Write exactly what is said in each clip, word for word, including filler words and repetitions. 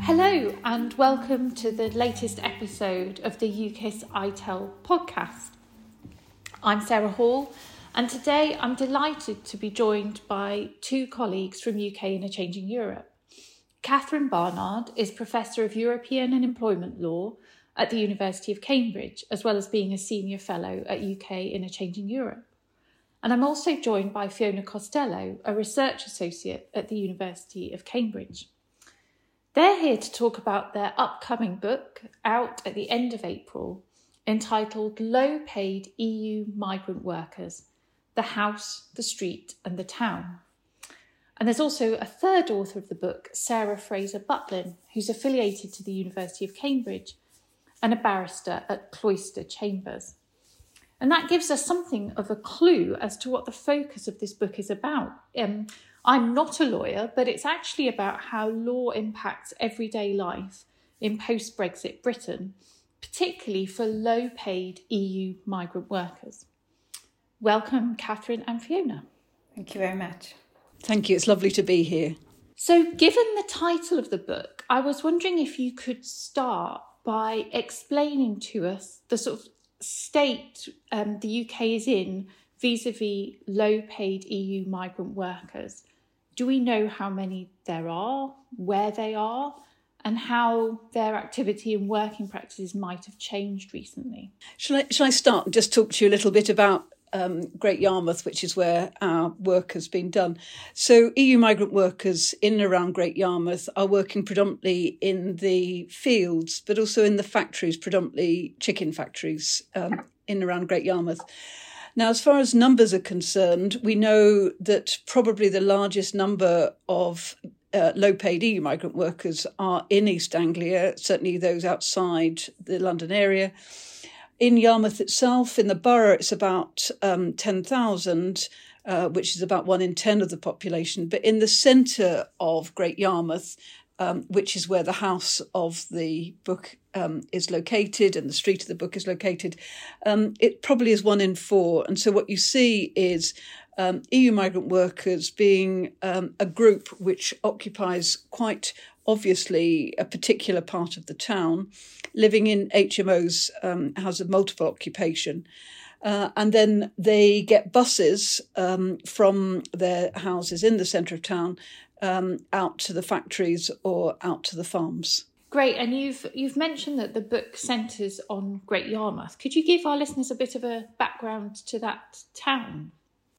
Hello and welcome to the latest episode of the U K I S I T E L podcast. I'm Sarah Hall and today I'm delighted to be joined by two colleagues from U K in a Changing Europe. Catherine Barnard is Professor of European and Employment Law at the University of Cambridge, as well as being a Senior Fellow at U K in a Changing Europe. And I'm also joined by Fiona Costello, a Research Associate at the University of Cambridge. They're here to talk about their upcoming book, out at the end of April, entitled Low Paid E U Migrant Workers, The House, the Street and the Town. And there's also a third author of the book, Sarah Fraser-Butlin, who's affiliated to the University of Cambridge and a barrister at Cloister Chambers. And that gives us something of a clue as to what the focus of this book is about. Um, I'm not a lawyer, but it's actually about how law impacts everyday life in post-Brexit Britain, particularly for low-paid E U migrant workers. Welcome, Catherine and Fiona. Thank you very much. Thank you. It's lovely to be here. So, given the title of the book, I was wondering if you could start by explaining to us the sort of state um, the U K is in vis-a-vis low-paid E U migrant workers. Do we know how many there are, where they are, and how their activity and working practices might have changed recently? Shall I, shall I start and just talk to you a little bit about um, Great Yarmouth, which is where our work has been done? So E U migrant workers in and around Great Yarmouth are working predominantly in the fields, but also in the factories, predominantly chicken factories um, in and around Great Yarmouth. Now, as far as numbers are concerned, we know that probably the largest number of uh, low-paid E U migrant workers are in East Anglia, certainly those outside the London area. In Yarmouth itself, in the borough, it's about um, ten thousand, uh, which is about one in ten of the population. But in the centre of Great Yarmouth, um, which is where the house of the book um, is located and the street of the book is located, um, it probably is one in four. And so what you see is um, E U migrant workers being um, a group which occupies quite obviously a particular part of the town, living in H M Os, um, houses of multiple occupation. Uh, and then they get buses um, from their houses in the centre of town um, out to the factories or out to the farms. Great, and you've you've mentioned that the book centres on Great Yarmouth. Could you give our listeners a bit of a background to that town?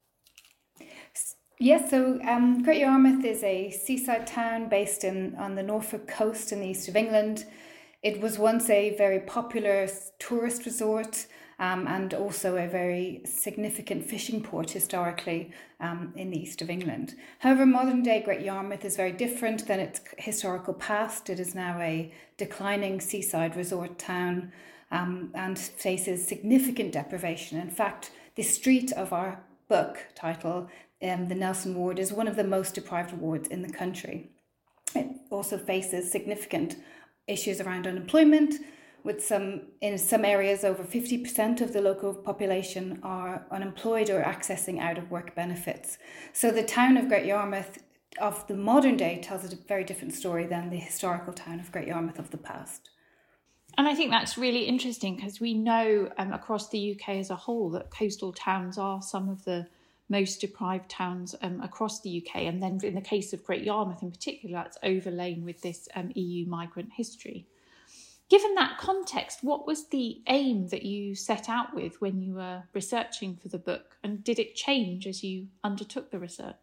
Yes, so um, Great Yarmouth is a seaside town based in on the Norfolk coast in the east of England. It was once a very popular tourist resort um, and also a very significant fishing port historically um, in the east of England. However, modern day Great Yarmouth is very different than its historical past. It is now a declining seaside resort town um, and faces significant deprivation. In fact, the street of our book title, Um, the Nelson Ward, is one of the most deprived wards in the country. It also faces significant issues around unemployment, with some in some areas over fifty percent of the local population are unemployed or accessing out-of-work benefits. So the town of Great Yarmouth of the modern day tells a very different story than the historical town of Great Yarmouth of the past. And I think that's really interesting because we know um, across the U K as a whole that coastal towns are some of the most deprived towns um, across the U K. And then in the case of Great Yarmouth in particular, that's overlain with this um, E U migrant history. Given that context, what was the aim that you set out with when you were researching for the book? And did it change as you undertook the research?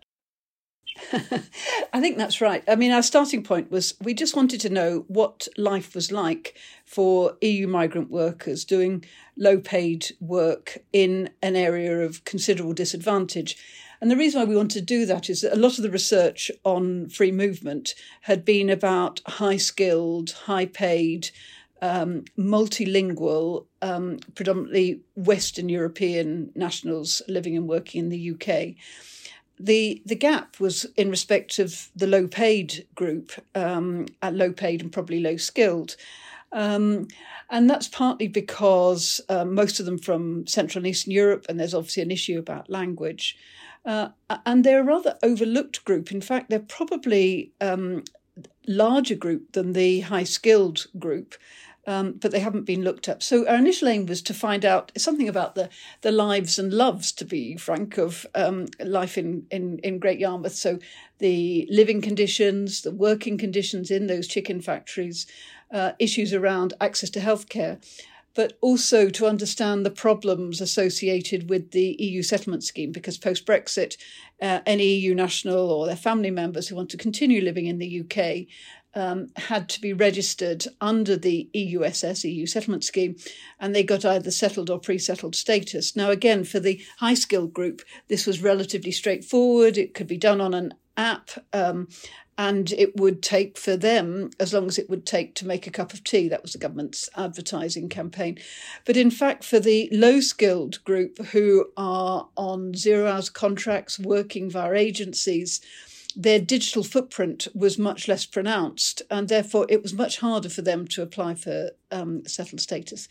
I think that's right. I mean, our starting point was we just wanted to know what life was like for E U migrant workers doing low-paid work in an area of considerable disadvantage. And the reason why we wanted to do that is that a lot of the research on free movement had been about high-skilled, high-paid, um, multilingual, um, predominantly Western European nationals living and working in the U K. The the gap was in respect of the low-paid group, um, at low-paid and probably low-skilled. Um, and that's partly because uh, most of them from Central and Eastern Europe, and there's obviously an issue about language. Uh, and they're a rather overlooked group. In fact, they're probably um, larger group than the high-skilled group, um, but they haven't been looked at. So our initial aim was to find out something about the, the lives and loves, to be frank, of um, life in, in, in Great Yarmouth. So the living conditions, the working conditions in those chicken factories, uh, issues around access to healthcare, but also to understand the problems associated with the E U settlement scheme, because post-Brexit, uh, any E U national or their family members who want to continue living in the U K um, had to be registered under the E U S S, E U settlement scheme, and they got either settled or pre-settled status. Now, again, for the high-skilled group, this was relatively straightforward. It could be done on an app, um, and it would take for them as long as it would take to make a cup of tea. That was the government's advertising campaign. But in fact, for the low-skilled group who are on zero-hours contracts, working via agencies, their digital footprint was much less pronounced, and therefore it was much harder for them to apply for um, settled status.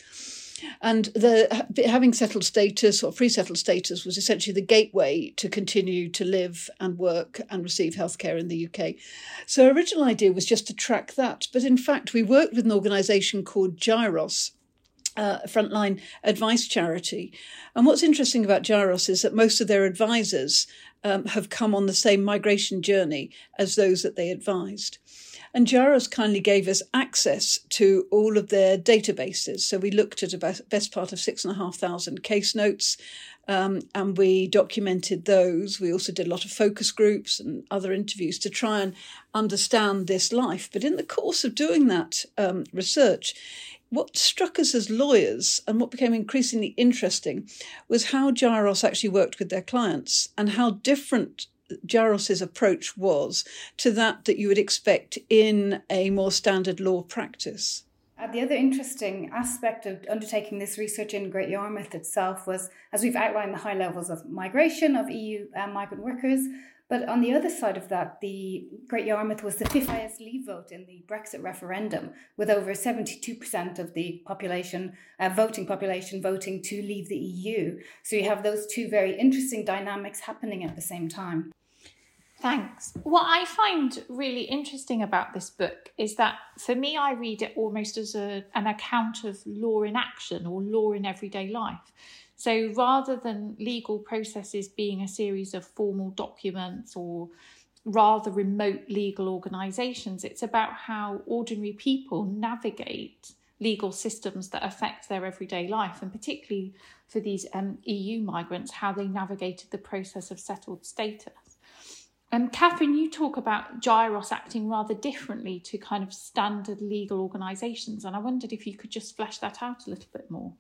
And the having settled status or pre-settled status was essentially the gateway to continue to live and work and receive healthcare in the U K. So our original idea was just to track that. But in fact, we worked with an organisation called Gyros, uh, a frontline advice charity. And what's interesting about Gyros is that most of their advisors um, have come on the same migration journey as those that they advised. And Gyros kindly gave us access to all of their databases. So we looked at a best part of six and a half thousand case notes, um, and we documented those. We also did a lot of focus groups and other interviews to try and understand this life. But in the course of doing that um, research, what struck us as lawyers and what became increasingly interesting was how Gyros actually worked with their clients and how different Gyros's approach was to that that you would expect in a more standard law practice. Uh, the other interesting aspect of undertaking this research in Great Yarmouth itself was, as we've outlined, the high levels of migration of E U uh, migrant workers. But on the other side of that, the Great Yarmouth was the fifth highest leave vote in the Brexit referendum, with over seventy-two percent of the population, uh, voting population, voting to leave the E U. So you have those two very interesting dynamics happening at the same time. Thanks. What I find really interesting about this book is that, for me, I read it almost as a, an account of law in action or law in everyday life. So rather than legal processes being a series of formal documents or rather remote legal organisations, it's about how ordinary people navigate legal systems that affect their everyday life, and particularly for these um, E U migrants, how they navigated the process of settled status. And um, Catherine, you talk about Gyros acting rather differently to kind of standard legal organisations, and I wondered if you could just flesh that out a little bit more.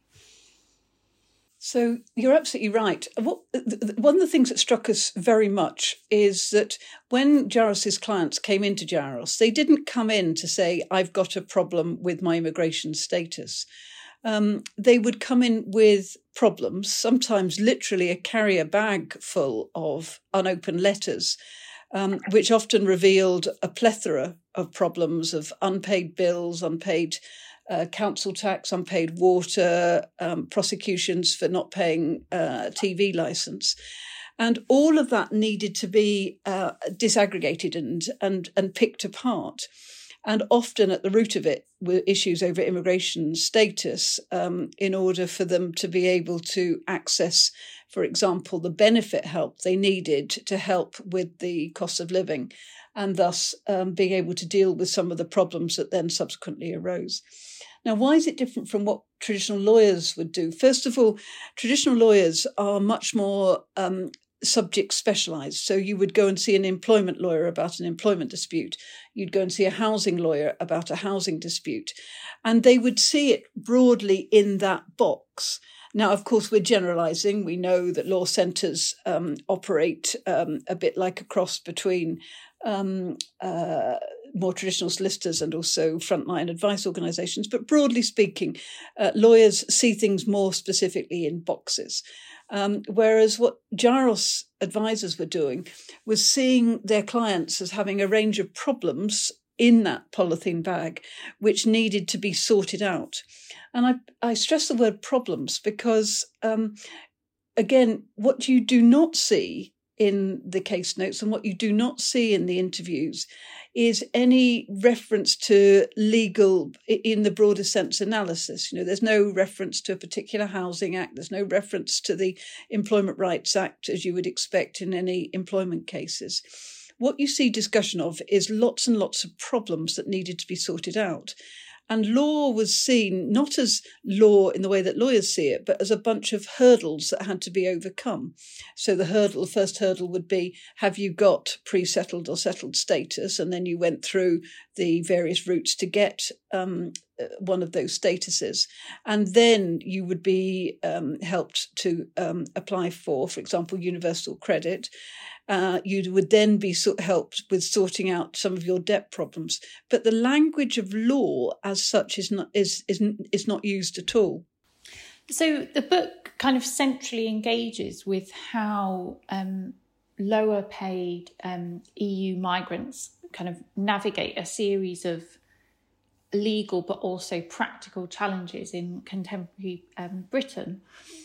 So you're absolutely right. What, one of the things that struck us very much is that when Gyros's clients came into Gyros, they didn't come in to say, I've got a problem with my immigration status. Um, they would come in with problems, sometimes literally a carrier bag full of unopened letters, um, which often revealed a plethora of problems of unpaid bills, unpaid uh, council tax, unpaid water, um, prosecutions for not paying uh, T V licence. And all of that needed to be uh, disaggregated and, and, and picked apart. And often at the root of it were issues over immigration status, um, in order for them to be able to access, for example, the benefit help they needed to help with the cost of living, and thus um, being able to deal with some of the problems that then subsequently arose. Now, why is it different from what traditional lawyers would do? First of all, traditional lawyers are much more um, subject specialised. So you would go and see an employment lawyer about an employment dispute. You'd go and see a housing lawyer about a housing dispute. And they would see it broadly in that box. Now, of course, we're generalising. We know that law centres um, operate um, a bit like a cross between um, uh, more traditional solicitors and also frontline advice organisations. But broadly speaking, uh, lawyers see things more specifically in boxes. Um, whereas what Gyros advisors were doing was seeing their clients as having a range of problems in that polythene bag, which needed to be sorted out. And I, I stress the word problems because, um, again, what you do not see in the case notes, and what you do not see in the interviews is any reference to legal in the broader sense analysis. You know, there's no reference to a particular housing act. There's no reference to the Employment Rights Act, as you would expect in any employment cases. What you see discussion of is lots and lots of problems that needed to be sorted out. And law was seen not as law in the way that lawyers see it, but as a bunch of hurdles that had to be overcome. So the hurdle, the first hurdle would be, have you got pre-settled or settled status? And then you went through the various routes to get um, one of those statuses. And then you would be um, helped to um, apply for, for example, universal credit. Uh, you would then be so- helped with sorting out some of your debt problems. But the language of law as such is not is is, is not used at all. So the book kind of centrally engages with how um, lower paid um, E U migrants kind of navigate a series of legal but also practical challenges in contemporary um, Britain.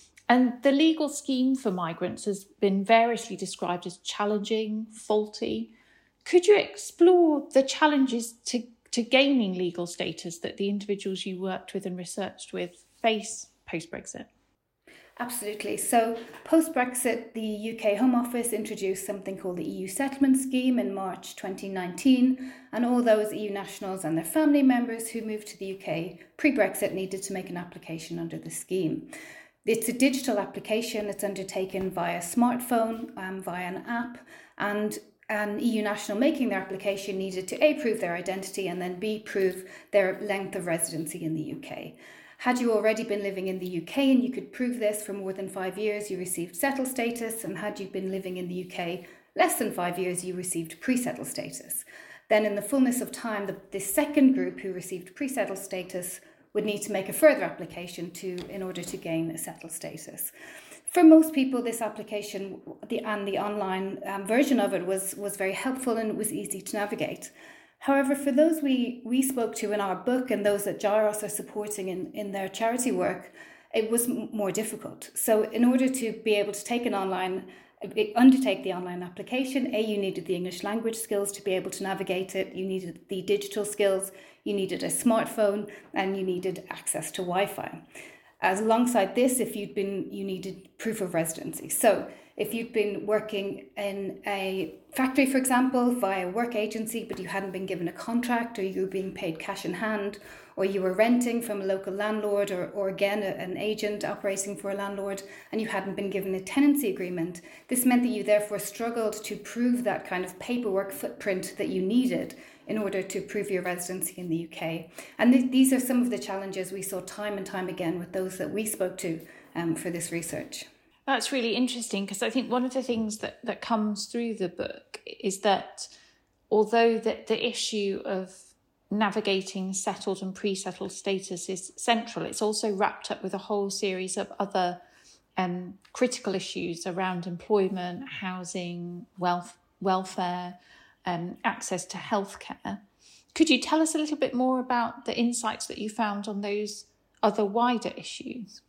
And the legal scheme for migrants has been variously described as challenging, faulty. Could you explore the challenges to, to gaining legal status that the individuals you worked with and researched with face post-Brexit? Absolutely. So post-Brexit, the U K Home Office introduced something called the E U Settlement Scheme in March twenty nineteen, and all those E U nationals and their family members who moved to the U K pre-Brexit needed to make an application under the scheme. It's a digital application. It's undertaken via smartphone, um, via an app, and an E U national making their application needed to A, prove their identity, and then B, prove their length of residency in the U K. Had you already been living in the U K and you could prove this for more than five years, you received settled status, and had you been living in the U K less than five years, you received pre-settled status. Then in the fullness of time, the, the second group who received pre-settled status would need to make a further application to in order to gain a settled status. For most people, this application the, and the online um, version of it was, was very helpful and it was easy to navigate. However, for those we, we spoke to in our book and those that Gyros are supporting in, in their charity work, it was m- more difficult. So in order to be able to take an online undertake the online application, A, you needed the English language skills to be able to navigate it, you needed the digital skills, you needed a smartphone, and you needed access to Wi-Fi. As alongside this, if you'd been, you needed proof of residency. So if you'd been working in a factory, for example, via work agency, but you hadn't been given a contract, or you were being paid cash in hand, or you were renting from a local landlord, or, or again, a, an agent operating for a landlord, and you hadn't been given a tenancy agreement, this meant that you therefore struggled to prove that kind of paperwork footprint that you needed in order to prove your residency in the U K. And th- these are some of the challenges we saw time and time again with those that we spoke to um, for this research. That's really interesting, because I think one of the things that, that comes through the book is that although that the issue of navigating settled and pre-settled status is central, it's also wrapped up with a whole series of other um, critical issues around employment, housing, wealth, welfare, um, access to healthcare. Could you tell us a little bit more about the insights that you found on those other wider issues?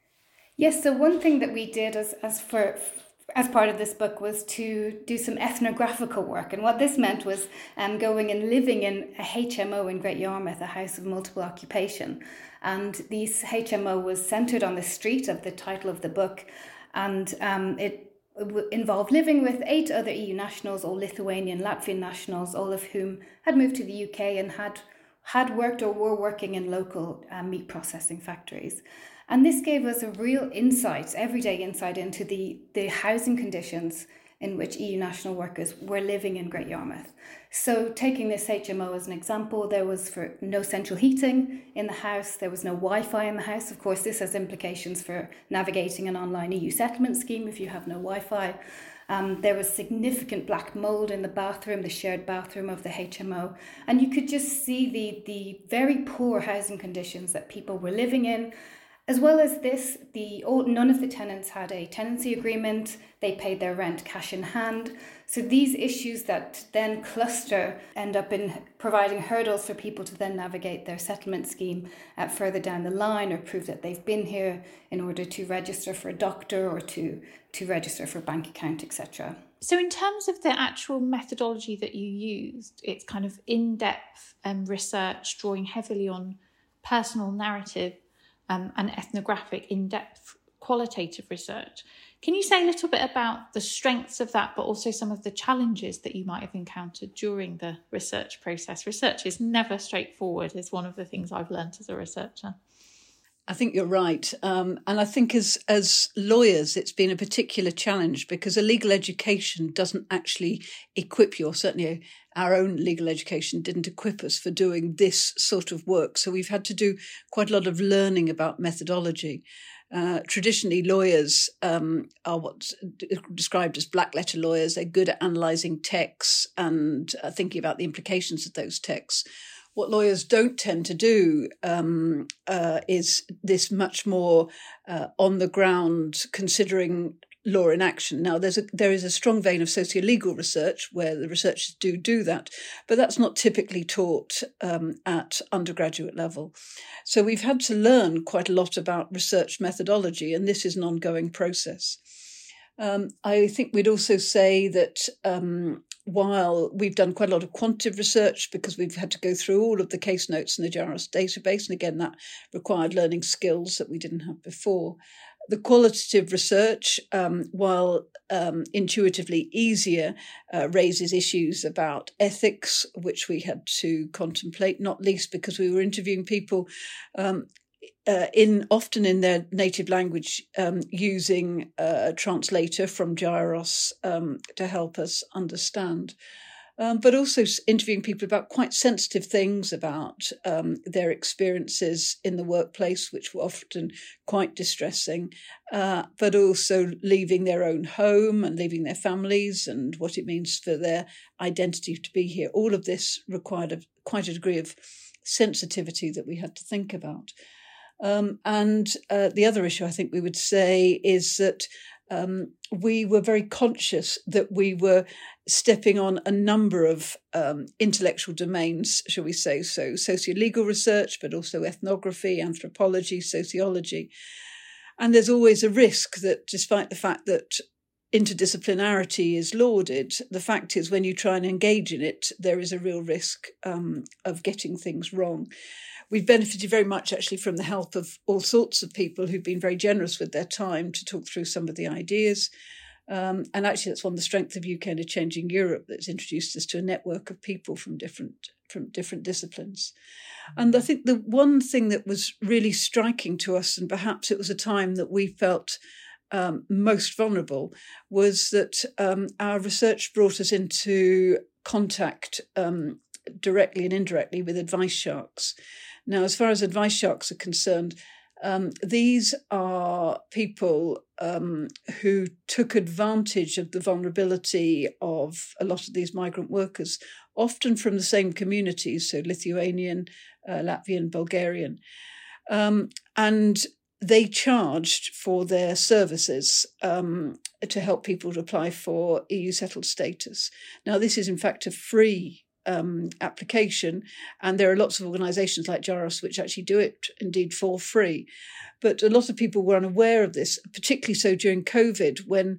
Yes, so one thing that we did as as for as part of this book was to do some ethnographical work. And what this meant was um, going and living in a H M O in Great Yarmouth, a house of multiple occupation. And this H M O was centred on the street of the title of the book. And um, it w- involved living with eight other E U nationals, all Lithuanian, Latvian nationals, all of whom had moved to the U K and had had worked or were working in local uh, meat processing factories. And this gave us a real insight, everyday insight into the, the housing conditions in which E U national workers were living in Great Yarmouth. So taking this H M O as an example, there was for no central heating in the house, there was no Wi-Fi in the house. Of course, this has implications for navigating an online E U settlement scheme if you have no Wi-Fi. Um, there was significant black mould in the bathroom, the shared bathroom of the H M O. And you could just see the, the very poor housing conditions that people were living in. As well as this, the all, none of the tenants had a tenancy agreement. They paid their rent cash in hand. So these issues that then cluster end up in providing hurdles for people to then navigate their settlement scheme uh, further down the line, or prove that they've been here in order to register for a doctor or to, to register for a bank account, et cetera. So in terms of the actual methodology that you used, it's kind of in-depth um, research, drawing heavily on personal narrative um, and ethnographic, in-depth qualitative research. Can you say a little bit about the strengths of that, but also some of the challenges that you might have encountered during the research process? Research is never straightforward, is one of the things I've learned as a researcher. I think you're right. Um, and I think as as lawyers, it's been a particular challenge because a legal education doesn't actually equip you, or certainly our own legal education didn't equip us for doing this sort of work. So we've had to do quite a lot of learning about methodology. Uh, traditionally, lawyers um, are what's described as black letter lawyers. They're good at analysing texts and uh, thinking about the implications of those texts. What lawyers don't tend to do um, uh, is this much more uh, on the ground, considering law in action. Now, there's a, there is a strong vein of socio-legal research where the researchers do do that, but that's not typically taught um, at undergraduate level. So we've had to learn quite a lot about research methodology, and this is an ongoing process. Um, I think we'd also say that um, while we've done quite a lot of quantitative research because we've had to go through all of the case notes in the JAROSS database, and again, that required learning skills that we didn't have before. The qualitative research, um, while um, intuitively easier, uh, raises issues about ethics, which we had to contemplate, not least because we were interviewing people um, uh, in often in their native language, um, using a translator from JAROSS um, to help us understand. Um, but also interviewing people about quite sensitive things about um, their experiences in the workplace, which were often quite distressing, uh, but also leaving their own home and leaving their families and what it means for their identity to be here. All of this required a, quite a degree of sensitivity that we had to think about. Um, and uh, the other issue I think we would say is that Um, we were very conscious that we were stepping on a number of um, intellectual domains, shall we say, so socio-legal research, but also ethnography, anthropology, sociology. And there's always a risk that despite the fact that interdisciplinarity is lauded, the fact is when you try and engage in it, there is a real risk um, of getting things wrong. We've benefited very much actually from the help of all sorts of people who've been very generous with their time to talk through some of the ideas. Um, and actually that's one of the strengths of U K and Changing Europe, that's introduced us to a network of people from different from different disciplines. And I think the one thing that was really striking to us, and perhaps it was a time that we felt um, most vulnerable, was that um, our research brought us into contact um, directly and indirectly with advice sharks. Now, as far as advice sharks are concerned, um, these are people um, who took advantage of the vulnerability of a lot of these migrant workers, often from the same communities, so Lithuanian, uh, Latvian, Bulgarian. Um, and they charged for their services um, to help people to apply for E U settled status. Now, this is in fact a free Um, application, and there are lots of organisations like JAROSS which actually do it indeed for free. But a lot of people were unaware of this, particularly so during COVID when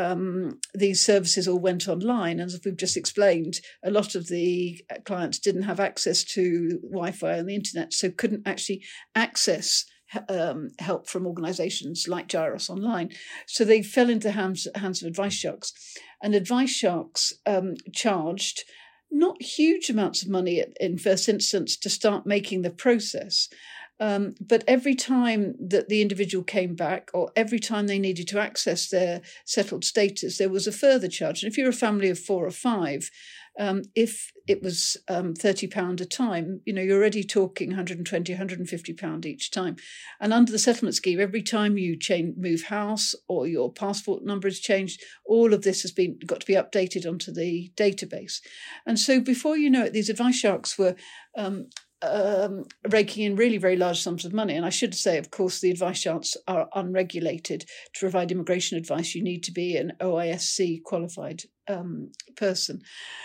um, these services all went online. And as we've just explained, a lot of the clients didn't have access to Wi-Fi and the internet, so couldn't actually access um, help from organisations like JAROSS online. So they fell into the hands, hands of advice sharks. And advice sharks um, charged not huge amounts of money in first instance to start making the process. Um, but every time that the individual came back, or every time they needed to access their settled status, there was a further charge. And if you're a family of four or five, um, if it was um, thirty pounds a time, you know, you're already talking one hundred twenty, one hundred fifty pounds each time. And under the settlement scheme, every time you change, move house or your passport number is changed, all of this has been got to be updated onto the database. And so before you know it, these advice sharks were um, um, raking in really very large sums of money. And I should say, of course, the advice sharks are unregulated. To provide immigration advice, you need to be an O I S C qualified um, person.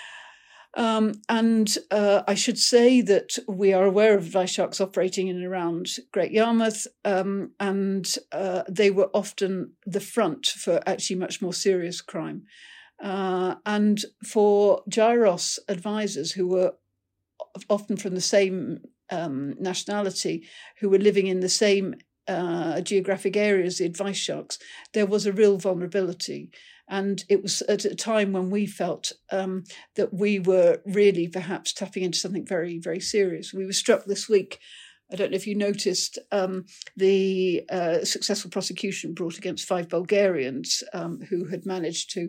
Um, and uh, I should say that we are aware of advice sharks operating in and around Great Yarmouth, um, and uh, they were often the front for actually much more serious crime. Uh, and for GYROS advisors, who were often from the same um, nationality, who were living in the same uh, geographic area as the advice sharks, there was a real vulnerability. And it was at a time when we felt um, that we were really perhaps tapping into something very, very serious. We were struck this week, I don't know if you noticed, um, the uh, successful prosecution brought against five Bulgarians um, who had managed to,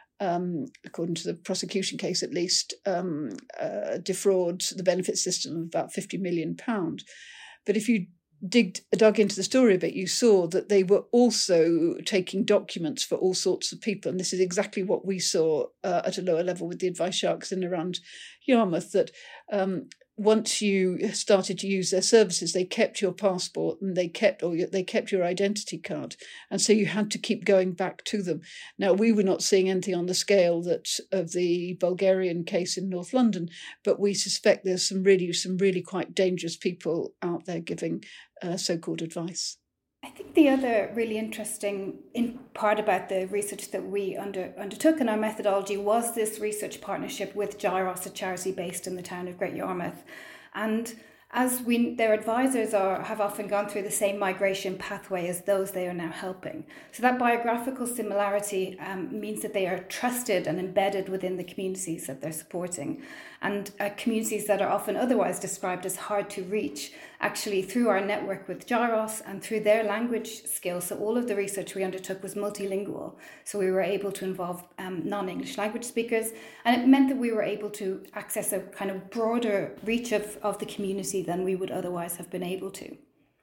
um, according to the prosecution case at least, um, uh, defraud the benefit system of about fifty million pounds. But if you Digged, dug into the story a bit, you saw that they were also taking documents for all sorts of people. And this is exactly what we saw uh, at a lower level with the advice sharks in and around Yarmouth, that um, once you started to use their services, they kept your passport and they kept or they kept your identity card. And so you had to keep going back to them. Now, we were not seeing anything on the scale that of the Bulgarian case in North London, but we suspect there's some really, some really quite dangerous people out there giving Uh, so-called advice. I think the other really interesting in part about the research that we under, undertook in our methodology was this research partnership with GYROS, a charity based in the town of Great Yarmouth. And as we, their advisors are, have often gone through the same migration pathway as those they are now helping. So that biographical similarity um, means that they are trusted and embedded within the communities that they're supporting. And uh, communities that are often otherwise described as hard to reach, actually through our network with GYROS and through their language skills. So all of the research we undertook was multilingual. So we were able to involve um, non-English language speakers. And it meant that we were able to access a kind of broader reach of, of the community than we would otherwise have been able to.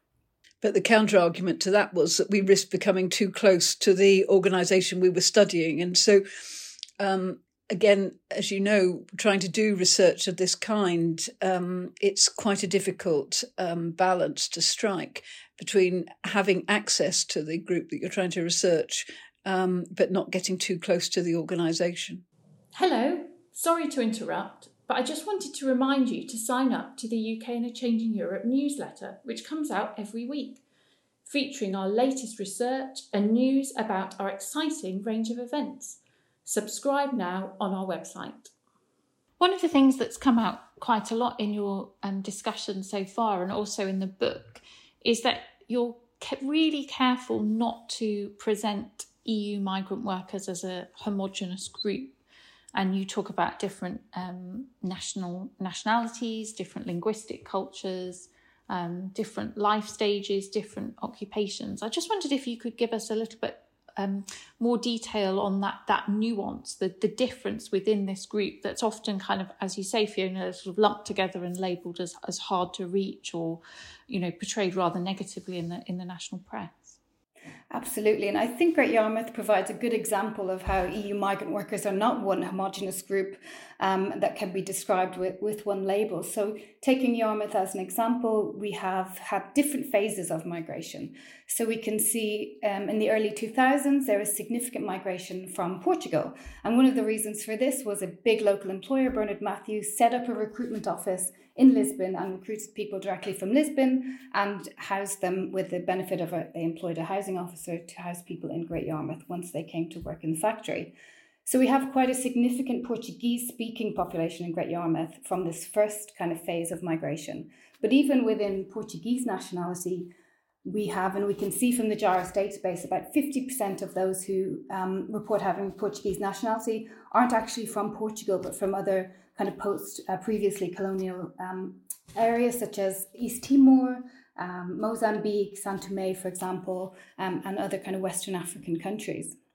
But the counter-argument to that was that we risked becoming too close to the organisation we were studying. And so, um, again, as you know, trying to do research of this kind, um, it's quite a difficult um, balance to strike between having access to the group that you're trying to research, um, but not getting too close to the organisation. Hello, sorry to interrupt, but I just wanted to remind you to sign up to the U K in a Changing Europe newsletter, which comes out every week, featuring our latest research and news about our exciting range of events. Subscribe now on our website. One of the things that's come out quite a lot in your um, discussion so far, and also in the book, is that you're really careful not to present E U migrant workers as a homogenous group. And you talk about different um, national nationalities, different linguistic cultures, um, different life stages, different occupations. I just wondered if you could give us a little bit um, more detail on that that nuance, the, the difference within this group that's often kind of, as you say, Fiona, sort of lumped together and labelled as, as hard to reach, or, you know, portrayed rather negatively in the in the national press. Absolutely. And I think Great Yarmouth provides a good example of how E U migrant workers are not one homogenous group um, that can be described with, with one label. So taking Yarmouth as an example, we have had different phases of migration. So we can see um, in the early two thousands, there was significant migration from Portugal. And one of the reasons for this was a big local employer, Bernard Matthews, set up a recruitment office in Lisbon and recruited people directly from Lisbon and housed them with the benefit of a, they employed a housing officer to house people in Great Yarmouth once they came to work in the factory. So we have quite a significant Portuguese-speaking population in Great Yarmouth from this first kind of phase of migration. But even within Portuguese nationality, we have, and we can see from the GYROS database, about fifty percent of those who um, report having Portuguese nationality aren't actually from Portugal, but from other kind of post, uh, previously colonial um, areas such as East Timor, um, Mozambique, São Tomé, for example, um, and other kind of Western African countries.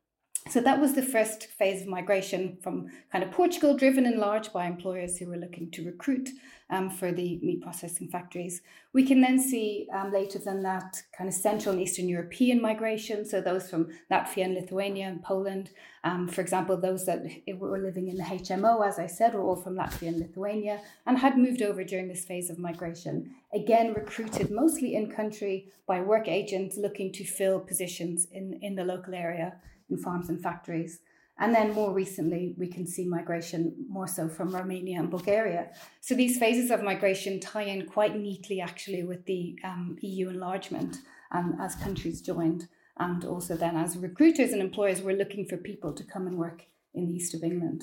So that was the first phase of migration from kind of Portugal, driven in large by employers who were looking to recruit um, for the meat processing factories. We can then see um, later than that kind of Central and Eastern European migration. So those from Latvia and Lithuania and Poland. Um, for example, those that were living in the H M O, as I said, were all from Latvia and Lithuania and had moved over during this phase of migration. Again, recruited mostly in country by work agents looking to fill positions in, in the local area, in farms and factories. And then more recently, we can see migration more so from Romania and Bulgaria. So these phases of migration tie in quite neatly, actually, with the um, E U enlargement um, as countries joined. And also then as recruiters and employers were looking for people to come and work in the east of England.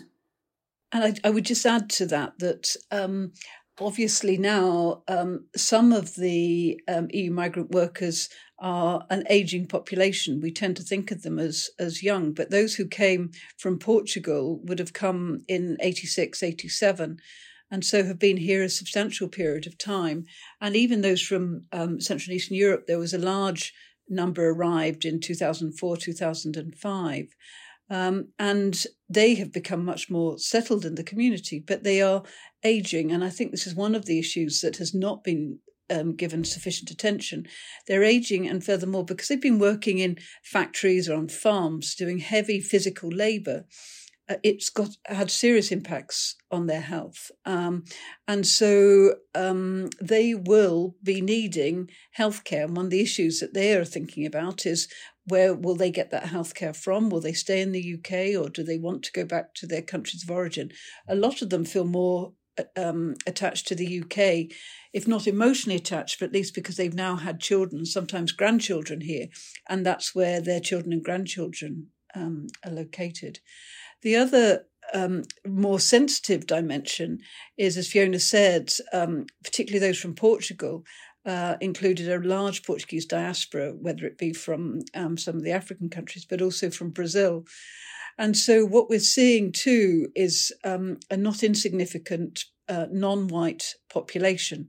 And I, I would just add to that that um, obviously now um, some of the um, E U migrant workers are an ageing population. We tend to think of them as as young, but those who came from Portugal would have come in eighty-six, eighty-seven, and so have been here a substantial period of time. And even those from um, Central and Eastern Europe, there was a large number arrived in two thousand four, two thousand five. Um, and they have become much more settled in the community, but they are ageing. And I think this is one of the issues that has not been um, given sufficient attention. They're ageing, and furthermore, because they've been working in factories or on farms doing heavy physical labour, uh, it's got had serious impacts on their health. Um, and so um, they will be needing healthcare. And one of the issues that they are thinking about is, where will they get that healthcare from? Will they stay in the U K, or do they want to go back to their countries of origin? A lot of them feel more um, attached to the U K, if not emotionally attached, but at least because they've now had children, sometimes grandchildren here, and that's where their children and grandchildren um, are located. The other um, more sensitive dimension is, as Fiona said, um, particularly those from Portugal, Uh, included a large Portuguese diaspora, whether it be from um, some of the African countries, but also from Brazil. And so what we're seeing too is um, a not insignificant uh, non-white population.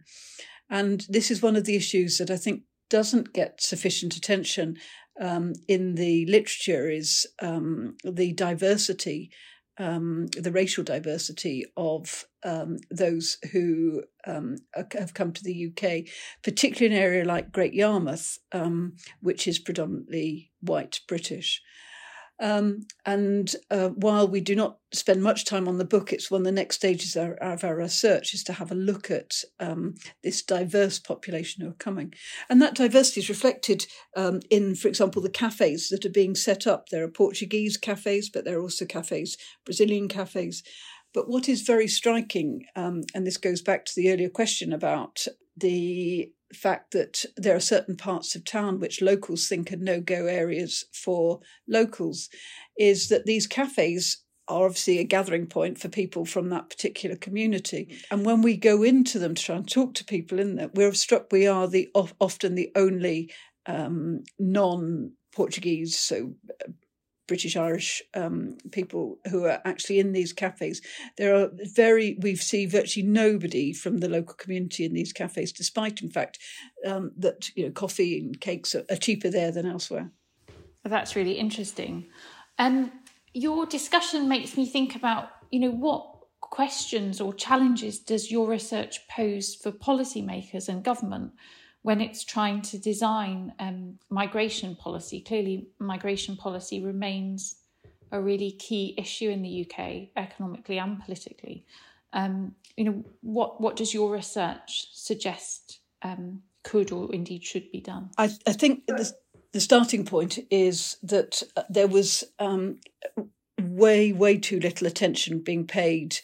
And this is one of the issues that I think doesn't get sufficient attention um, in the literature, is um, the diversity, um, the racial diversity of um, those who um, have come to the U K, particularly in an area like Great Yarmouth, um, which is predominantly white British. Um, and uh, while we do not spend much time on the book, it's one of the next stages of our, of our research is to have a look at um, this diverse population who are coming. And that diversity is reflected um, in, for example, the cafes that are being set up. There are Portuguese cafes, but there are also cafes, Brazilian cafes. But what is very striking, um, and this goes back to the earlier question about the fact that there are certain parts of town which locals think are no-go areas for locals, is that these cafes are obviously a gathering point for people from that particular community. And when we go into them to try and talk to people in there, we're struck we are the often the only um, non-Portuguese, so British Irish um, people who are actually in these cafes. There are very, we see virtually nobody from the local community in these cafes, despite, in fact, um, that you know coffee and cakes are, are cheaper there than elsewhere. That's really interesting. Um, your discussion makes me think about, you know, what questions or challenges does your research pose for policymakers and government when it's trying to design um, migration policy? Clearly, migration policy remains a really key issue in the U K, economically and politically. Um, you know, what what does your research suggest um, could or indeed should be done? I, I think the, the starting point is that there was um, way, way too little attention being paid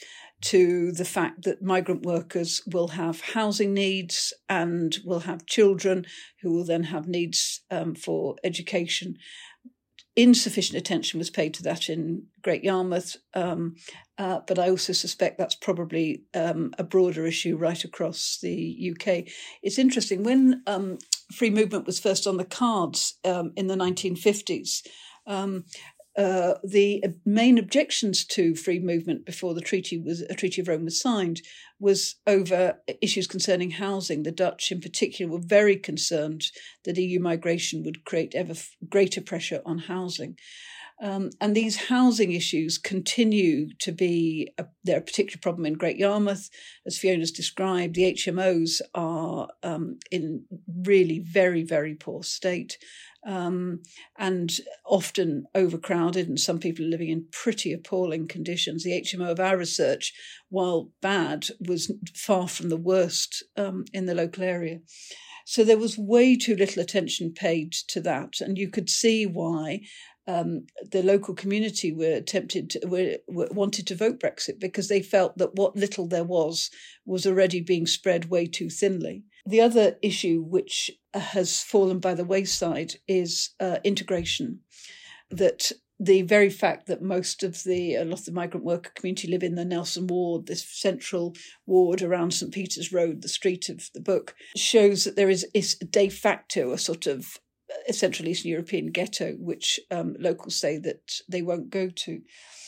to the fact that migrant workers will have housing needs and will have children who will then have needs um, for education. Insufficient attention was paid to that in Great Yarmouth, um, uh, but I also suspect that's probably um, a broader issue right across the U K. It's interesting, when um, free movement was first on the cards um, in the nineteen fifties, um, Uh, the main objections to free movement before the treaty was a Treaty of Rome was signed was over issues concerning housing. The Dutch, in particular, were very concerned that E U migration would create ever greater pressure on housing. Um, and these housing issues continue to be, a, they're a particular problem in Great Yarmouth. As Fiona's described, the H M Os are um, in really very, very poor state um, and often overcrowded, and some people are living in pretty appalling conditions. The H M O of our research, while bad, was far from the worst um, in the local area. So there was way too little attention paid to that, and you could see why Um, the local community were tempted, to, were, were wanted to vote Brexit, because they felt that what little there was was already being spread way too thinly. The other issue which has fallen by the wayside is uh, integration. That the very fact that most of the, a lot of the migrant worker community live in the Nelson Ward, this central ward around St Peter's Road, the street of the book, shows that there is, is de facto a sort of a Central Eastern European ghetto, which um, locals say that they won't go to.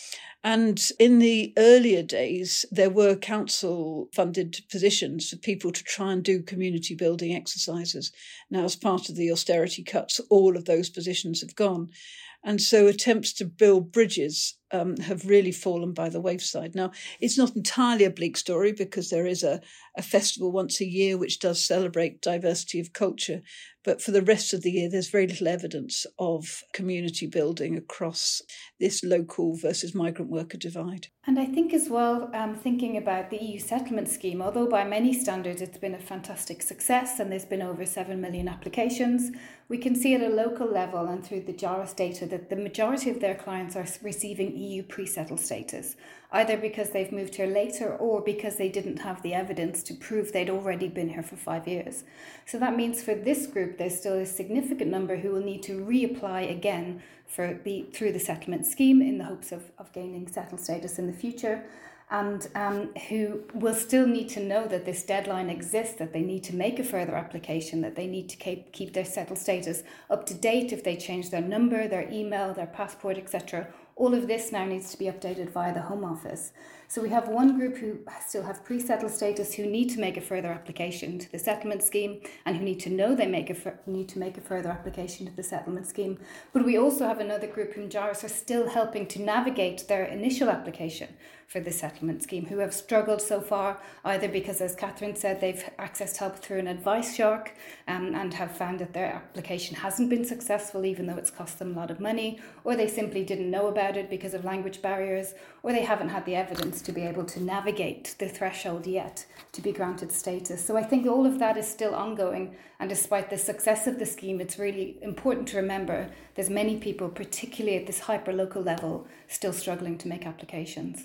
And in the earlier days, there were council-funded positions for people to try and do community building exercises. Now, as part of the austerity cuts, all of those positions have gone. And so attempts to build bridges um, have really fallen by the wayside. Now, it's not entirely a bleak story, because there is a, a festival once a year which does celebrate diversity of culture. But for the rest of the year, there's very little evidence of community building across this local versus migrant worker divide. And I think as well, um, thinking about the E U settlement scheme, although by many standards it's been a fantastic success and there's been over seven million applications, we can see at a local level and through the JARUS data that the majority of their clients are receiving E U pre-settled status, either because they've moved here later or because they didn't have the evidence to prove they'd already been here for five years. So that means for this group, there's still a significant number who will need to reapply again for the through the settlement scheme in the hopes of, of gaining settled status in the future, and um, who will still need to know that this deadline exists, that they need to make a further application, that they need to keep, keep their settled status up to date if they change their number, their email, their passport, et cetera. All of this now needs to be updated via the Home Office. So we have one group who still have pre-settled status who need to make a further application to the settlement scheme and who need to know they make a need to make a further application to the settlement scheme. But we also have another group whom JARUS are still helping to navigate their initial application for the settlement scheme, who have struggled so far, either because, as Catherine said, they've accessed help through an advice shark um, and have found that their application hasn't been successful, even though it's cost them a lot of money, or they simply didn't know about it because of language barriers, or they haven't had the evidence to be able to navigate the threshold yet to be granted status. So I think all of that is still ongoing, and despite the success of the scheme, it's really important to remember there's many people, particularly at this hyper-local level, still struggling to make applications.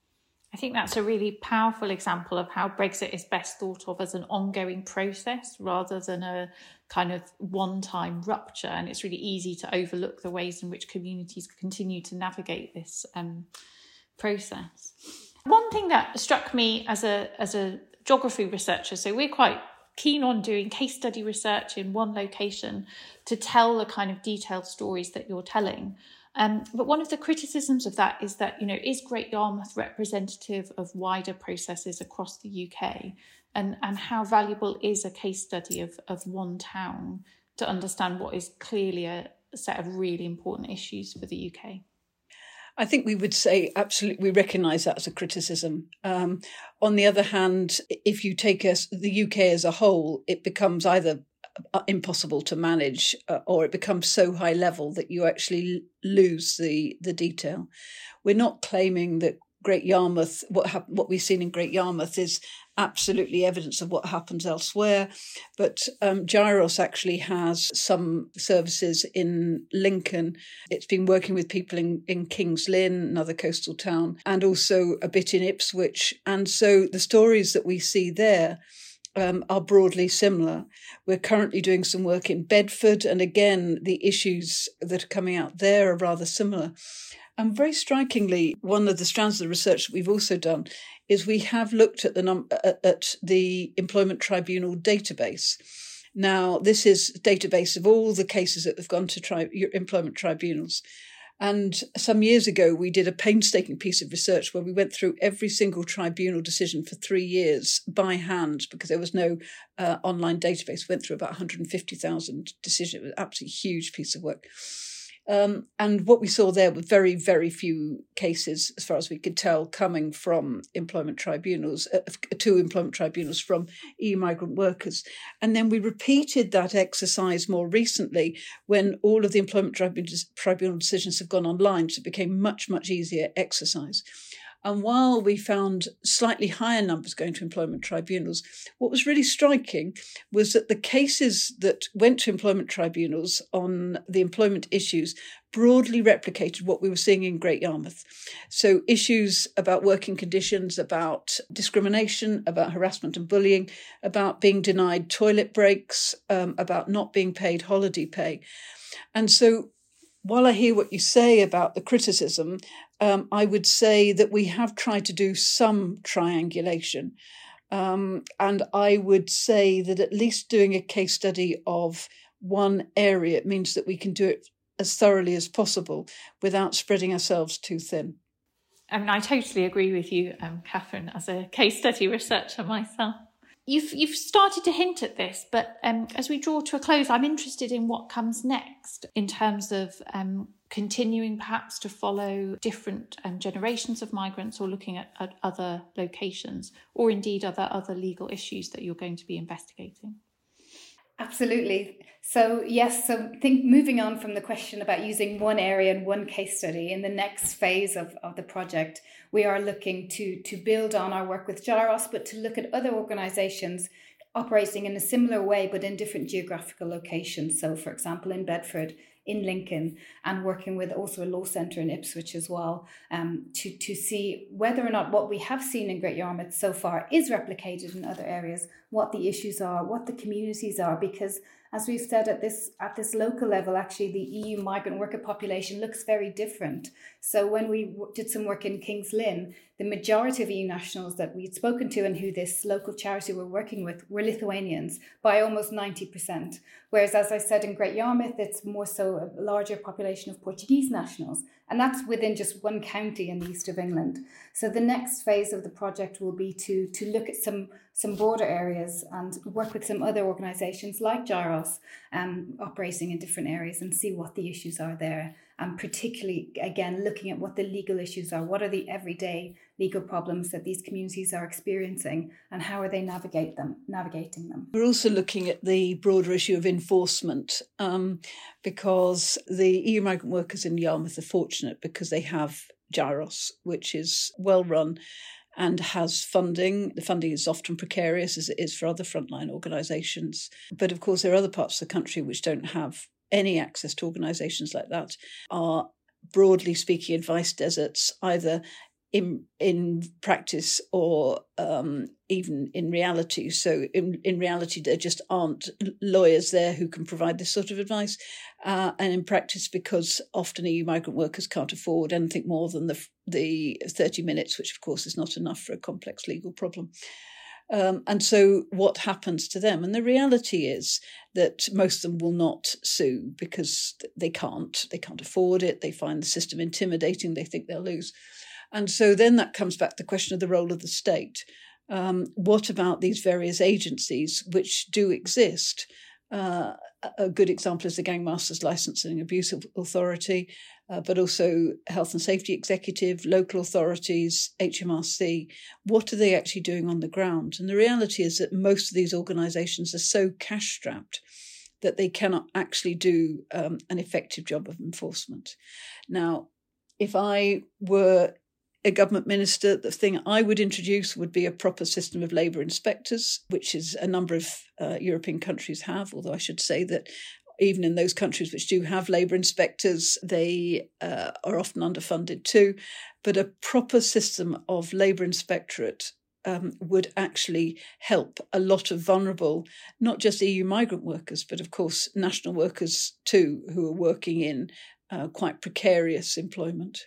I think that's a really powerful example of how Brexit is best thought of as an ongoing process rather than a kind of one-time rupture. And it's really easy to overlook the ways in which communities continue to navigate this um, process. One thing that struck me as a as a geography researcher, so we're quite keen on doing case study research in one location to tell the kind of detailed stories that you're telling. Um, but one of the criticisms of that is that, you know, is Great Yarmouth representative of wider processes across the U K? And, and how valuable is a case study of, of one town to understand what is clearly a set of really important issues for the U K? I think we would say absolutely, we recognise that as a criticism. Um, on the other hand, if you take us, the U K as a whole, it becomes either impossible to manage uh, or it becomes so high level that you actually lose the, the detail. We're not claiming that Great Yarmouth, what hap- what we've seen in Great Yarmouth is absolutely evidence of what happens elsewhere. But um, JARUS actually has some services in Lincoln. It's been working with people in, in Kings Lynn, another coastal town, and also a bit in Ipswich. And so the stories that we see there Um, are broadly similar. We're currently doing some work in Bedford, and again, the issues that are coming out there are rather similar. And very strikingly, one of the strands of the research that we've also done is we have looked at the num- at the Employment Tribunal database. Now, this is a database of all the cases that have gone to tri- employment tribunals. And some years ago, we did a painstaking piece of research where we went through every single tribunal decision for three years by hand because there was no uh, online database. We went through about one hundred fifty thousand decisions. It was an absolutely huge piece of work. Um, and what we saw there were very, very few cases, as far as we could tell, coming from employment tribunals, uh, to employment tribunals from E U migrant workers. And then we repeated that exercise more recently when all of the employment tribunal decisions have gone online, so it became much, much easier exercise. And while we found slightly higher numbers going to employment tribunals, what was really striking was that the cases that went to employment tribunals on the employment issues broadly replicated what we were seeing in Great Yarmouth. So issues about working conditions, about discrimination, about harassment and bullying, about being denied toilet breaks, um, about not being paid holiday pay. And so while I hear what you say about the criticism, um, I would say that we have tried to do some triangulation. Um, and I would say that at least doing a case study of one area means that we can do it as thoroughly as possible without spreading ourselves too thin. I mean, I totally agree with you, um, Catherine, as a case study researcher myself. You've you've started to hint at this, but um, as we draw to a close, I'm interested in what comes next in terms of um, continuing perhaps to follow different um, generations of migrants, or looking at, at other locations, or indeed other other legal issues that you're going to be investigating. Absolutely. So yes, so I think moving on from the question about using one area and one case study, in the next phase of, of the project, we are looking to, to build on our work with Gyros, but to look at other organisations operating in a similar way, but in different geographical locations. So for example, in Bedford, in Lincoln, and working with also a law centre in Ipswich as well, um, to, to see whether or not what we have seen in Great Yarmouth so far is replicated in other areas, what the issues are, what the communities are, because as we've said at this at this local level, actually the E U migrant worker population looks very different. So when we w- did some work in Kings Lynn, the majority of E U nationals that we'd spoken to and who this local charity were working with were Lithuanians by almost ninety percent. Whereas, as I said, in Great Yarmouth, it's more so a larger population of Portuguese nationals. And that's within just one county in the east of England. So the next phase of the project will be to, to look at some, some broader areas and work with some other organisations like Gyros, um, operating in different areas, and see what the issues are there. And particularly, again, looking at what the legal issues are. What are the everyday legal problems that these communities are experiencing, and how are they navigate them, navigating them? We're also looking at the broader issue of enforcement, um, because the E U migrant workers in Yarmouth are fortunate because they have Gyros, which is well run and has funding. The funding is often precarious, as it is for other frontline organisations. But of course, there are other parts of the country which don't have any access to organisations like that, are broadly speaking advice deserts, either in in practice or um, even in reality. So in, in reality, there just aren't lawyers there who can provide this sort of advice. Uh, and in practice, because often E U migrant workers can't afford anything more than the the thirty minutes, which of course is not enough for a complex legal problem. Um, and so what happens to them? And the reality is that most of them will not sue because they can't. They can't afford it. They find the system intimidating. They think they'll lose. And so then that comes back to the question of the role of the state. Um, what about these various agencies which do exist? Uh, a good example is the Gangmasters Licensing and Abuse Authority, uh, but also Health and Safety Executive, local authorities, H M R C. What are they actually doing on the ground? And the reality is that most of these organisations are so cash-strapped that they cannot actually do um, an effective job of enforcement. Now, if I were a government minister, the thing I would introduce would be a proper system of labour inspectors, which is a number of uh, European countries have, although I should say that even in those countries which do have labour inspectors, they uh, are often underfunded too. But a proper system of labour inspectorate um, would actually help a lot of vulnerable, not just E U migrant workers, but of course national workers too, who are working in uh, quite precarious employment.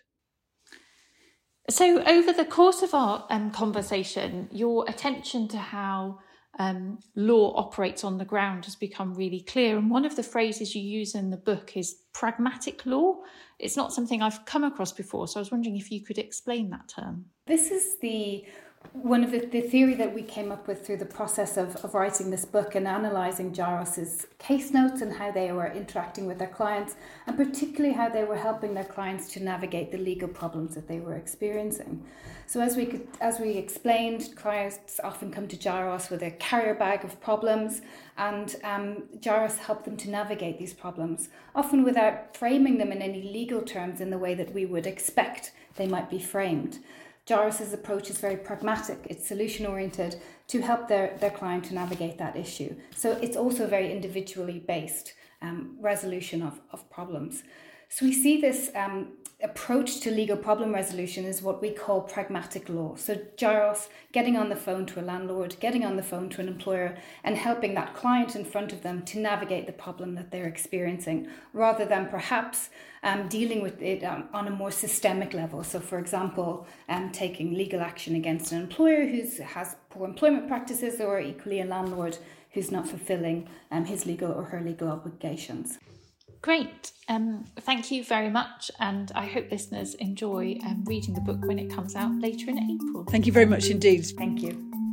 So over the course of our um, conversation, your attention to how um, law operates on the ground has become really clear. And one of the phrases you use in the book is pragmatic law. It's not something I've come across before. So I was wondering if you could explain that term. This is the one of the, the theory that we came up with through the process of, of writing this book and analysing Jaros's case notes and how they were interacting with their clients, and particularly how they were helping their clients to navigate the legal problems that they were experiencing. So as we could, as we explained, clients often come to Jaros with a carrier bag of problems, and um, Jaros helped them to navigate these problems, often without framing them in any legal terms in the way that we would expect they might be framed. Jaros's approach is very pragmatic, it's solution-oriented to help their, their client to navigate that issue. So it's also very individually based um, resolution of, of problems. So we see this um, approach to legal problem resolution is what we call pragmatic law. So Jaros getting on the phone to a landlord, getting on the phone to an employer and helping that client in front of them to navigate the problem that they're experiencing, rather than perhaps um, dealing with it um, on a more systemic level. So for example, um, taking legal action against an employer who has poor employment practices, or equally a landlord who's not fulfilling um, his legal or her legal obligations. Great. Um, thank you very much. And I hope listeners enjoy um, reading the book when it comes out later in April. Thank you very much indeed. Thank you.